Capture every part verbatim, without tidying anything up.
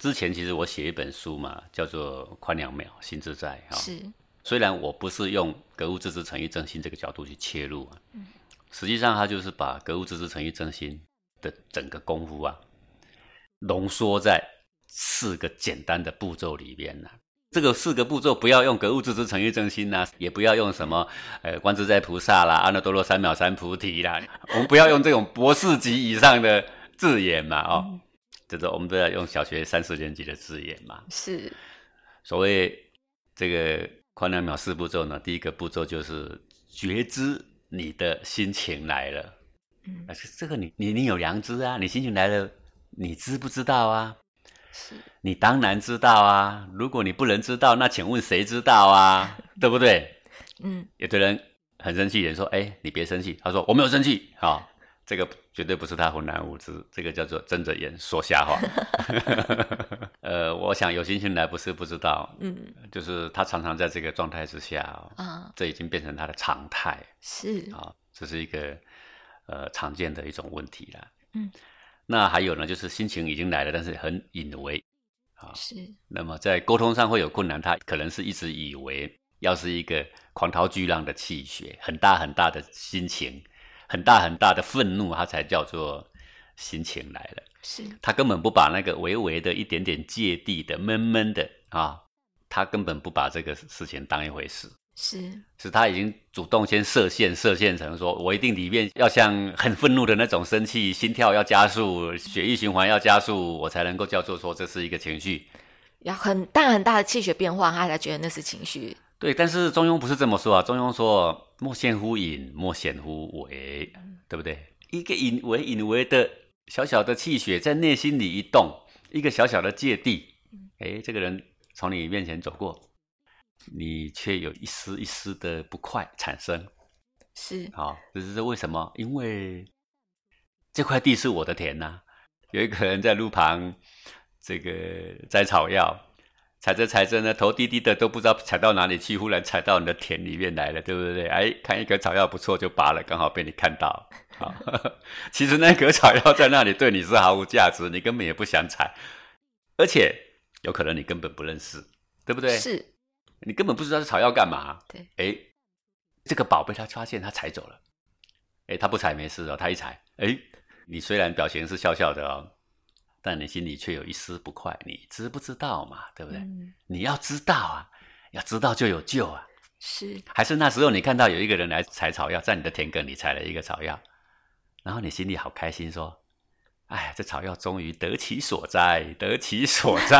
之前其实我写一本书嘛，叫做《宽两秒心自在》哈。 是。 虽然我不是用格物致知诚意正心这个角度去切入啊，嗯、实际上它就是把格物致知诚意正心的整个功夫啊，浓缩在四个简单的步骤里面呢、啊。这个四个步骤不要用格物致知诚意正心啊，也不要用什么呃观自在菩萨啦、阿耨多罗三藐三菩提啦，我们不要用这种博士级以上的字眼嘛，哦，嗯、就是我们都要用小学三四年级的字眼嘛。 是。 所谓这个宽两秒四步骤呢，第一个步骤就是觉知你的心情来了。嗯，这个你你你有良知啊，你心情来了，你知不知道啊？ 是。 你当然知道啊，如果你不能知道，那请问谁知道啊？对不对？嗯，有的人很生气，人说：“哎，你别生气。”他说：“我没有生气。”好，这个绝对不是他浑然无知，这个叫做睁着眼说瞎话。呃，我想有心情来不是不知道，嗯，就是他常常在这个状态之下、哦，啊，这已经变成他的常态， 是啊，这是一个呃常见的一种问题了。嗯，那还有呢，就是心情已经来了，但是很隐微，啊， 是。 那么在沟通上会有困难，他可能是一直以为要是一个狂涛巨浪的气血，很大很大的心情。很大很大的愤怒，它才叫做心情来了。 是， 他根本不把那个微微的一点点芥蒂的闷闷的啊，他根本不把这个事情当一回事。 是， 是他已经主动先设限，设限成说我一定里面要像很愤怒的那种生气，心跳要加速，血液循环要加速，我才能够叫做说这是一个情绪。 要很大很大的气血变化，他才觉得那是情绪。 对，但是中庸不是这么说啊。中庸说莫现乎隐，莫显乎微，对不对？一个隐微隐微的小小的气血在内心里一动，一个小小的芥蒂，哎，这个人从你面前走过，你却有一丝一丝的不快产生。 是， 好，这是为什么？因为这块地是我的田呐、啊。有一个人在路旁这个摘草药。踩着踩着呢，头低低的都不知道踩到哪里去，忽然踩到你的田里面来了，对不对？哎，看一棵草药不错就拔了，刚好被你看到。好，其实那棵草药在那里对你是毫无价值，你根本也不想采，而且有可能你根本不认识，对不对？ 是， 你根本不知道是草药干嘛。 对， 哎，这个宝贝他发现他采走了，哎，他不采没事哦，他一采，哎，你虽然表情是笑笑的哦。但你心里却有一丝不快，你知不知道嘛？对不对？嗯、你要知道啊，要知道就有救啊。 是， 还是那时候你看到有一个人来采草药，在你的田埂里采了一个草药，然后你心里好开心，说：“哎，这草药终于得其所在，得其所在。”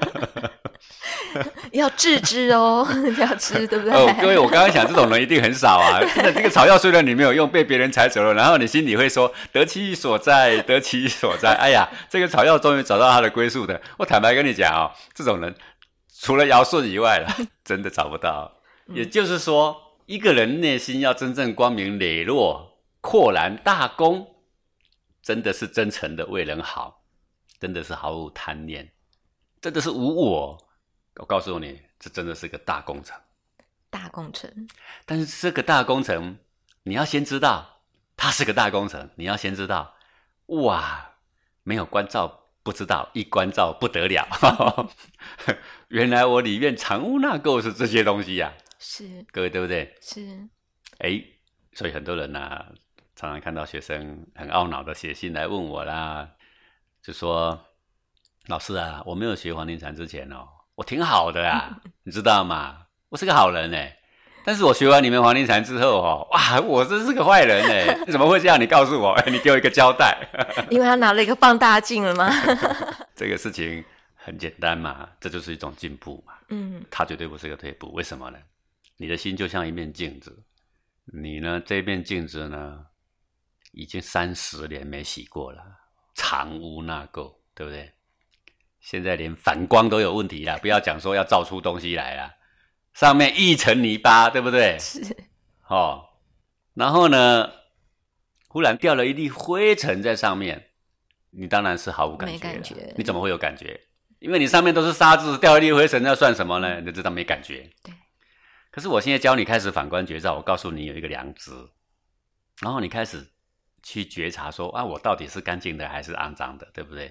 要治之哦，要治，对不对？ 哦，各位，我刚刚想，这种人一定很少啊。那这个草药虽然你没有用，被别人采走了，然后你心里会说得其所在，得其所在。哎呀，这个草药终于找到它的归宿的。我坦白跟你讲哦，这种人除了尧舜以外了，真的找不到。也就是说，一个人内心要真正光明磊落、豁然大公，真的是真诚的为人好，真的是毫无贪念，真的是无我。我告诉你，这真的是个大工程。 大工程。 但是这个大工程，你要先知道它是个大工程，你要先知道，哇，没有关照不知道，一关照不得了。原来我里面藏污纳垢是这些东西呀、啊。 是。 各位对不对？ 是。 哎，所以很多人啊，常常看到学生很懊恼的写信来问我啦，就说：“老师啊，我没有学黄庭禅之前哦。”我挺好的啊，你知道吗？我是个好人哎，但是我学完你们黄庭禅之后哦，哇，我真是个坏人哎！怎么会这样？你告诉我，你给我一个交代。 因为他拿了一个放大镜了吗？ 这个事情很简单嘛，这就是一种进步嘛。嗯，它绝对不是个退步。为什么呢？你的心就像一面镜子，你呢这面镜子呢，已经三十年没洗过了，藏污纳垢，对不对？现在连反光都有问题啦，不要讲说要照出东西来啦，上面一层泥巴，对不对？ 是。 哦，然后呢，忽然掉了一粒灰尘在上面，你当然是毫无感觉了。没感觉。你怎么会有感觉？因为你上面都是沙子，掉一粒灰尘，那算什么呢？你就知道没感觉。 对。 可是我现在教你开始反观觉照，我告诉你有一个良知，然后你开始去觉察说啊，我到底是干净的还是肮脏的，对不对？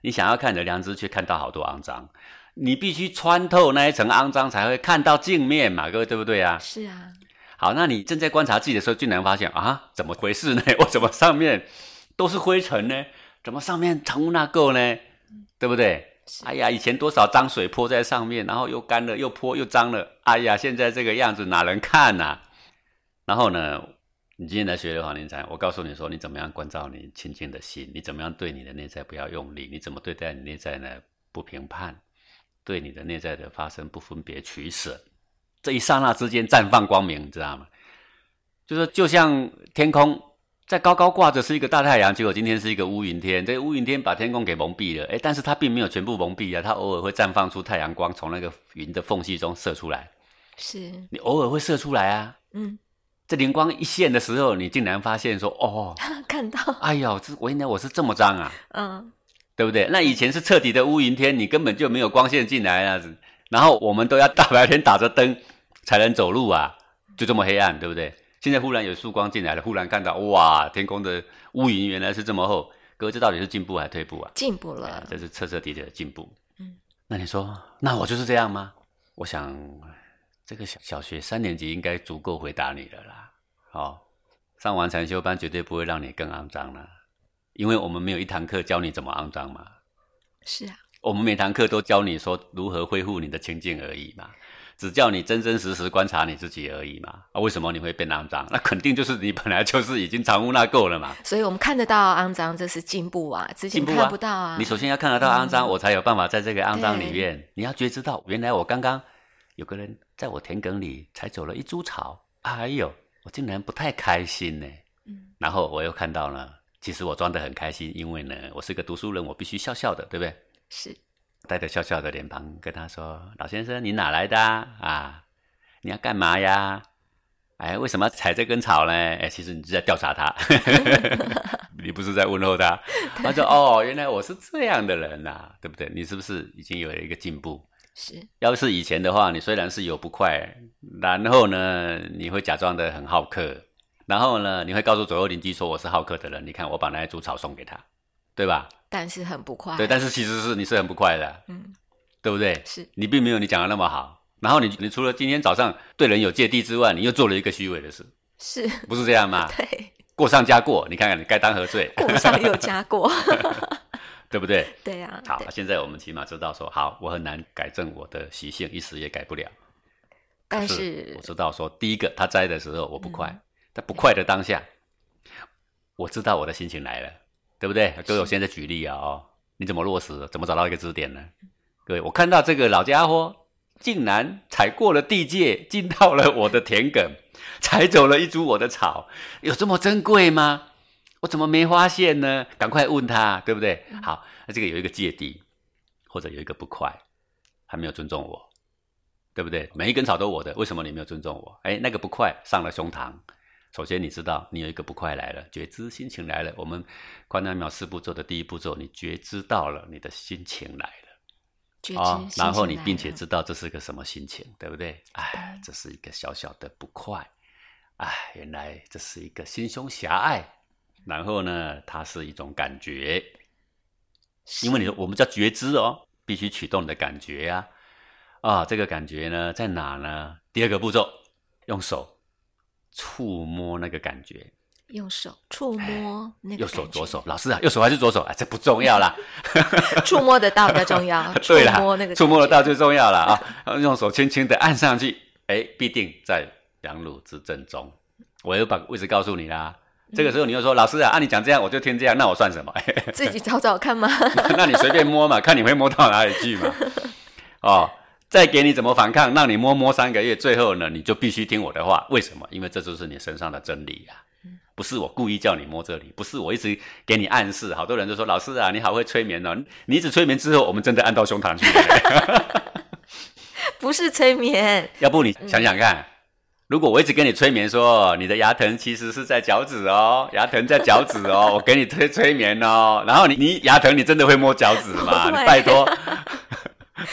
你想要看你的良知，却看到好多肮脏。你必须穿透那一层肮脏，才会看到镜面嘛，各位对不对啊？ 是啊。 好，那你正在观察自己的时候，竟然发现啊，怎么回事呢？我怎么上面都是灰尘呢？怎么上面藏污纳垢呢？嗯、对不对？哎呀，以前多少脏水泼在上面，然后又干了，又泼又脏了。哎呀，现在这个样子哪能看啊？然后呢，你今天来学的黄庭禅，我告诉你说，你怎么样关照你清净的心，你怎么样对你的内在不要用力，你怎么对待你内在呢？不评判，对你的内在的发生不分别取舍，这一刹那之间绽放光明，你知道吗？就是就像天空在高高挂着是一个大太阳，结果今天是一个乌云天，这个乌云天把天空给蒙蔽了，诶，但是它并没有全部蒙蔽啊，它偶尔会绽放出太阳光，从那个云的缝隙中射出来。 是， 你偶尔会射出来啊，嗯，这灵光一现的时候，你竟然发现说，哦， 看到， 哎呦，这我原来我是这么脏啊， 嗯， 对不对？那以前是彻底的乌云天，你根本就没有光线进来啊，然后我们都要大白天打着灯才能走路啊，就这么黑暗，对不对？现在忽然有曙光进来了，忽然看到哇，天空的乌云原来是这么厚，各位这到底是进步还是退步啊？ 进步了， 这是彻彻底底的进步。嗯，那你说，那我就是这样吗？我想，这个小小学三年级应该足够回答你了啦。哦，上完禅修班绝对不会让你更肮脏啦，因为我们没有一堂课教你怎么肮脏嘛。 是啊， 我们每堂课都教你说如何恢复你的清净而已嘛。只叫你真真实实观察你自己而已嘛，啊，为什么你会变肮脏？那肯定就是你本来就是已经藏污纳垢了嘛。 所以我们看得到肮脏，这是进步啊，之前看不到啊。 啊你首先要看得到肮脏，嗯、我才有办法在这个肮脏里面，你要觉知到，原来我刚刚有个人在我田埂里采走了一株草，哎呦，我竟然不太开心呢。嗯，然后我又看到了，其实我装得很开心，因为呢，我是个读书人，我必须笑笑的，对不对？ 是。 带着笑笑的脸庞跟他说：“老先生，你哪来的啊？啊，你要干嘛呀？哎，为什么要采这根草呢？哎，其实你是在调查他，你不是在问候他。他说：哦，原来我是这样的人啊，对不对？你是不是已经有了一个进步？ 是。要是以前的话，你虽然是有不快，然后呢，你会假装的很好客，然后呢，你会告诉左右邻居说我是好客的人。你看，我把那一株草送给他，对吧？” 但是很不快， 对，但是其实是你是很不快的，嗯，对不对？ 是你并没有你讲的那么好，然后你你除了今天早上对人有芥蒂之外，你又做了一个虚伪的事， 是不是这样吗？ 对， 过上加过，你看看你该当何罪？ 过上又加过， 对不对？ 对啊。 好，现在我们起码知道说，好，我很难改正我的习性，一时也改不了。 但是我知道说，第一个他摘的时候我不快，在、嗯、不快的当下，我知道我的心情来了。对不对？各位，我现在举例啊，哦，你怎么落实？怎么找到一个支点呢？各位，我看到这个老家伙竟然踩过了地界，进到了我的田埂，踩走了一株我的草，有这么珍贵吗？我怎么没发现呢？赶快问他，对不对？好，那这个有一个芥蒂，或者有一个不快，还没有尊重我，对不对？每一根草都我的，为什么你没有尊重我？哎，那个不快上了胸膛。首先你知道你有一个不快来了，觉知心情来了，我们观难秒四步骤的第一步骤，你觉知到了你的心情来了， 觉知、哦、 然后你并且知道这是个什么心情，对不对？哎，这是一个小小的不快，哎，原来这是一个心胸狭隘，然后呢它是一种感觉，因为你我们叫觉知哦，必须启动你的感觉呀、啊，啊、哦，这个感觉呢在哪呢？第二个步骤，用手触摸那个感觉， 用手触摸那个感觉， 右手左手，老师啊，右手还是左手啊？这不重要啦， 触摸得到比较重要。 对啦， 触摸那个， 触摸得到最重要啦啊！用手轻轻的按上去，哎，必定在两乳之正中。我又把位置告诉你啦。这个时候你又说，老师啊，按、啊、你讲这样，我就听这样，那我算什么？ 自己找找看嘛。 那你随便摸嘛，看你会摸到哪里去嘛。哦。再给你怎么反抗，让你摸摸三个月，最后呢，你就必须听我的话。为什么？因为这就是你身上的真理啊！不是我故意叫你摸这里，不是我一直给你暗示。好多人都说，老师啊，你好会催眠哦，你一直催眠之后，我们真的按到胸膛去了。 不是催眠， 要不你想想看，嗯、如果我一直跟你催眠说，你的牙疼其实是在脚趾哦，牙疼在脚趾哦，我给你催催眠哦，然后你你牙疼，你真的会摸脚趾吗？你拜托。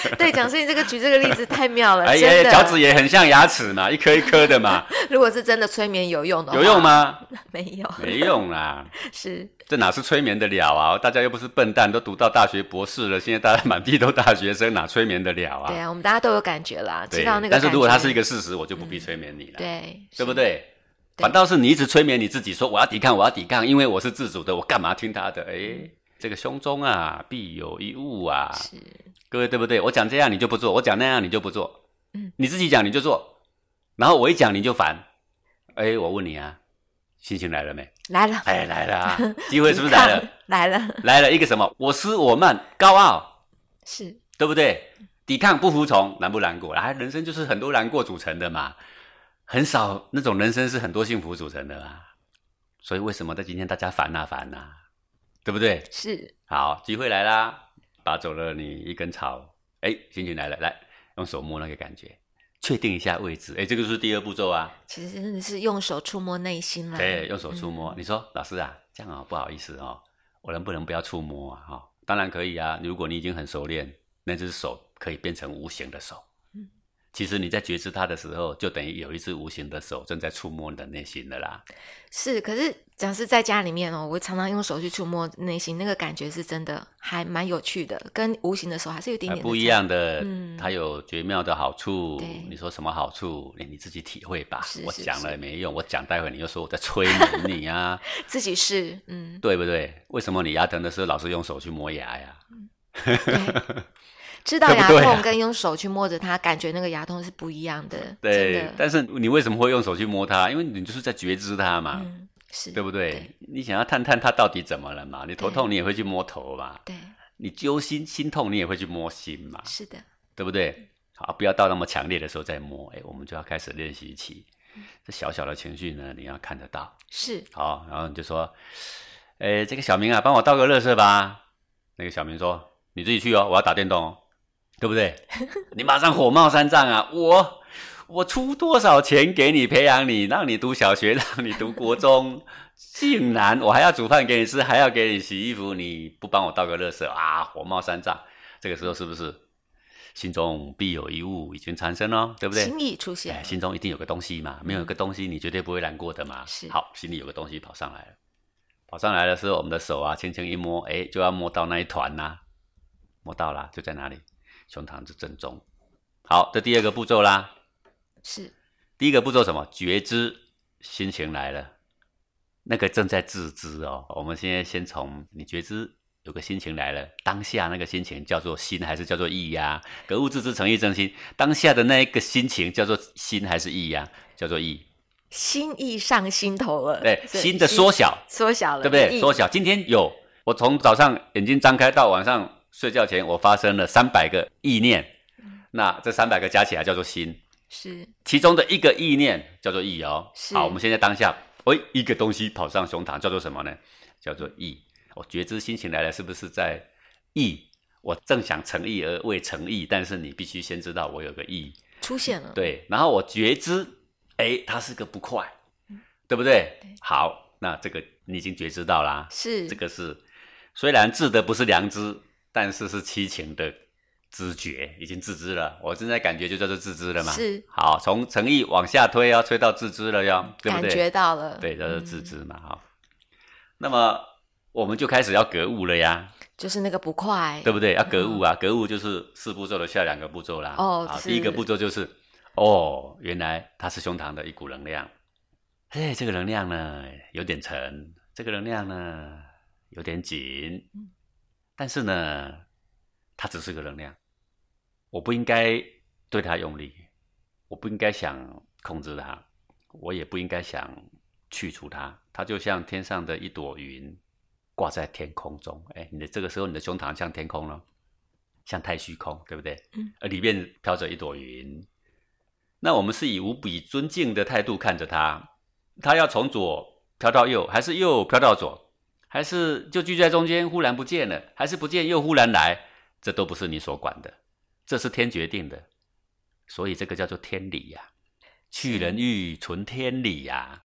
对，蒋师你这个举这个例子太妙了， 哎真的。 脚趾也很像牙齿嘛，一颗一颗的嘛。 如果是真的催眠有用的话， 有用吗？ 没有， 没用啦。 是， 这哪是催眠得了啊？大家又不是笨蛋，都读到大学博士了，现在大家满地都大学生，哪催眠得了啊？ 对啊，我们大家都有感觉啦，知道那个感觉。 但是如果它是一个事实，我就不必催眠你了， 嗯、对， 对不对？反倒是你一直催眠你自己，说我要抵抗，我要抵抗，因为我是自主的，我干嘛听他的？哎，这个胸中啊，必有一物啊。 是， 各位对不对？我讲这样你就不做，我讲那样你就不做，嗯，你自己讲你就做，然后我一讲你就烦。哎，我问你啊，心情来了没？ 来了， 哎，来了啊！机会是不是来了？ 来了， 来了一个什么？我思我慢，高傲， 是对不对？抵抗不服从，难不难过？啊，人生就是很多难过组成的嘛。很少那种人生是很多幸福组成的啦，所以为什么在今天大家烦啊烦啊，对不对？ 是， 好，机会来啦，拔走了你一根草，哎，心情来了，来用手摸那个感觉，确定一下位置，哎，这个就是第二步骤啊。 其实真的是用手触摸内心啦。 对，用手触摸。嗯、你说老师啊，这样啊、哦、不好意思哦，我能不能不要触摸啊？哈、哦，当然可以啊，如果你已经很熟练，那只手可以变成无形的手。其实你在觉知它的时候，就等于有一只无形的手正在触摸你的内心了啦。 是，可是讲是在家里面哦，我常常用手去触摸内心，那个感觉是真的还蛮有趣的，跟无形的手还是有点点的不一样的。 嗯， 它有绝妙的好处。 对， 你说什么好处？你你自己体会吧。 是是我讲了也没用，我讲待会你又说我在催眠你啊。 自己是，嗯， 对不对？为什么你牙疼的时候老是用手去磨牙呀？ 嗯、对。知道牙痛跟用手去摸着它，感觉那个牙痛是不一样的。 对，但是你为什么会用手去摸它？因为你就是在觉知它嘛， 嗯、是， 对不对？ 对， 你想要探探它到底怎么了嘛？你头痛你也会去摸头嘛？ 对， 你揪心心痛你也会去摸心嘛？ 是的， 对不对？好，不要到那么强烈的时候再摸，哎，我们就要开始练习起。嗯、这小小的情绪呢，你要看得到。 是， 好，然后你就说，哎，这个小明啊，帮我倒个垃圾吧。那个小明说，你自己去哦，我要打电动哦。对不对？你马上火冒三丈啊！我我出多少钱给你培养你，让你读小学，让你读国中，竟然我还要煮饭给你吃，还要给你洗衣服，你不帮我倒个垃圾啊！火冒三丈，这个时候是不是心中必有一物已经产生了，对不对？ 心意出现、哎， 心中一定有个东西嘛，没有个东西你绝对不会难过的嘛。 是， 好，心里有个东西跑上来了，跑上来的时候，我们的手啊轻轻一摸，哎，就要摸到那一团呐、啊，摸到了，就在哪里？胸膛之正中。好，这第二个步骤啦。 是。 第一个步骤什么？觉知心情来了，那个正在自知哦。我们现在先从你觉知有个心情来了，当下那个心情叫做心还是叫做意呀？格物致知，诚意正心。当下的那一个心情叫做心还是意呀？叫做意。 心意上心头了。 对，心的缩小， 缩小了， 对不对？缩小。今天有我从早上眼睛张开到晚上睡觉前，我发生了三百个意念，嗯、那这三百个加起来叫做心， 是其中的一个意念叫做意哦。 是好，我们现在当下，喂，一个东西跑上胸膛，叫做什么呢？叫做意。我觉知心情来了，是不是在意？我正想诚意而未诚意，但是你必须先知道我有个意出现了。 对，然后我觉知，哎，它是个不快，嗯、对不对？ 对， 好，那这个你已经觉知到啦， 是这个是虽然治的不是良知。但是是七情的知觉，已经自知了。我正在感觉就叫做自知了嘛。 是。 好，从诚意往下推，要推到自知了哟，对不对？ 感觉到了。 对，叫做自知嘛。好、嗯，那么我们就开始要格物了呀。 就是那个不快， 对不对？要格物啊，嗯、格物就是四步骤的下两个步骤啦。 哦， 好，第一个步骤就是，哦，原来它是胸膛的一股能量。哎，这个能量呢有点沉，这个能量呢有点紧。嗯，但是呢，它只是个能量，我不应该对它用力，我不应该想控制它，我也不应该想去除它。它就像天上的一朵云，挂在天空中。哎，你的这个时候，你的胸膛像天空了，像太虚空，对不对？嗯。而里面飘着一朵云，那我们是以无比尊敬的态度看着它，它要从左飘到右，还是右飘到左？还是就聚在中间，忽然不见了，还是不见又忽然来，这都不是你所管的，这是天决定的，所以这个叫做天理呀、啊，去人欲存天理呀、啊。